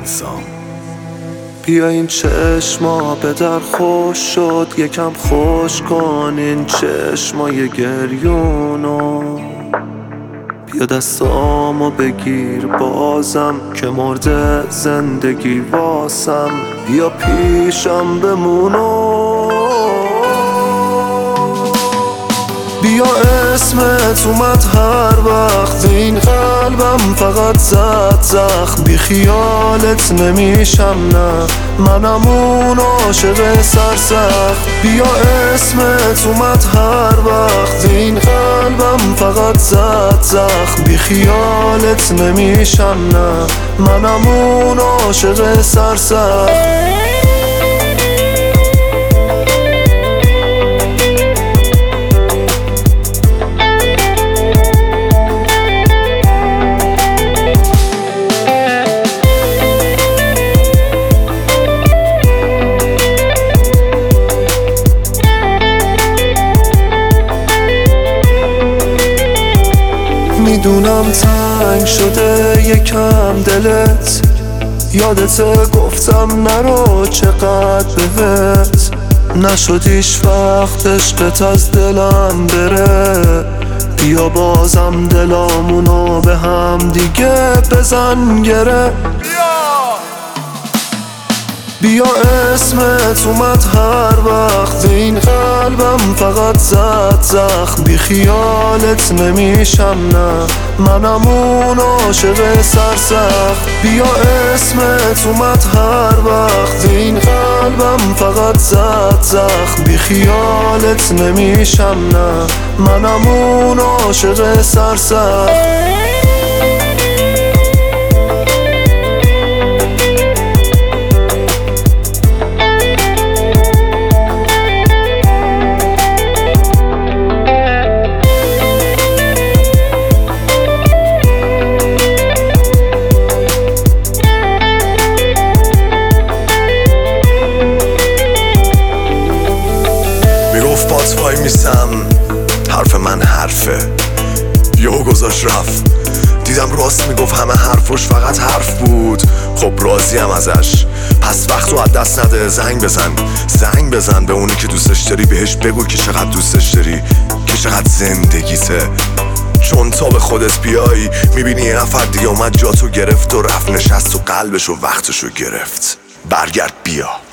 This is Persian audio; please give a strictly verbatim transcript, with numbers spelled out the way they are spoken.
سام. بیا این چشما به در خوش شد، یکم خوش کن این چشمای گریونو. بیا دستامو بگیر بازم که مرده زندگی واسم، بیا پیشم بمونو. بیا اسمت اومد هر وقت این قلبم فقط زد زخم، بی خیالت نمیشم نه منم اون عاشق سرسخت. بیا اسمت اومد هر وقت این قلبم فقط زد زخم، بی خیالت نمیشم نه منم اون عاشق سرسخت. میدونم تنگ شده یکم دلت، یادت گفتم نرو چقدر بهت، نشدیش وقت عشقت از دلم بره. بیا بازم دلامونو به هم دیگه بزن گره. بیا اسمت اومد هر وقت این قلبم فقط زد زخم، بی خیالت نمیشم نه منم اون عاشق سرسخت. بیا اسمت اومد هر وقت این قلبم فقط زد زخم، بی خیالت نمیشم نه منم اون عاشق سرسخت. وای میسم حرف من حرفه، یهو گذاشت رفت. دیدم راست میگفت همه حرفش فقط حرف بود. خب راضیم ازش، پس وقتو از دست نده. زنگ بزن زنگ بزن به اونی که دوستش داری، بهش بگو که چقدر دوستش داری، که چقدر زندگیته. چون تا به خودت بیای میبینی یه نفر دیگه اومد جاتو گرفت و رفت نشست و قلبشو وقتشو گرفت. برگرد بیا.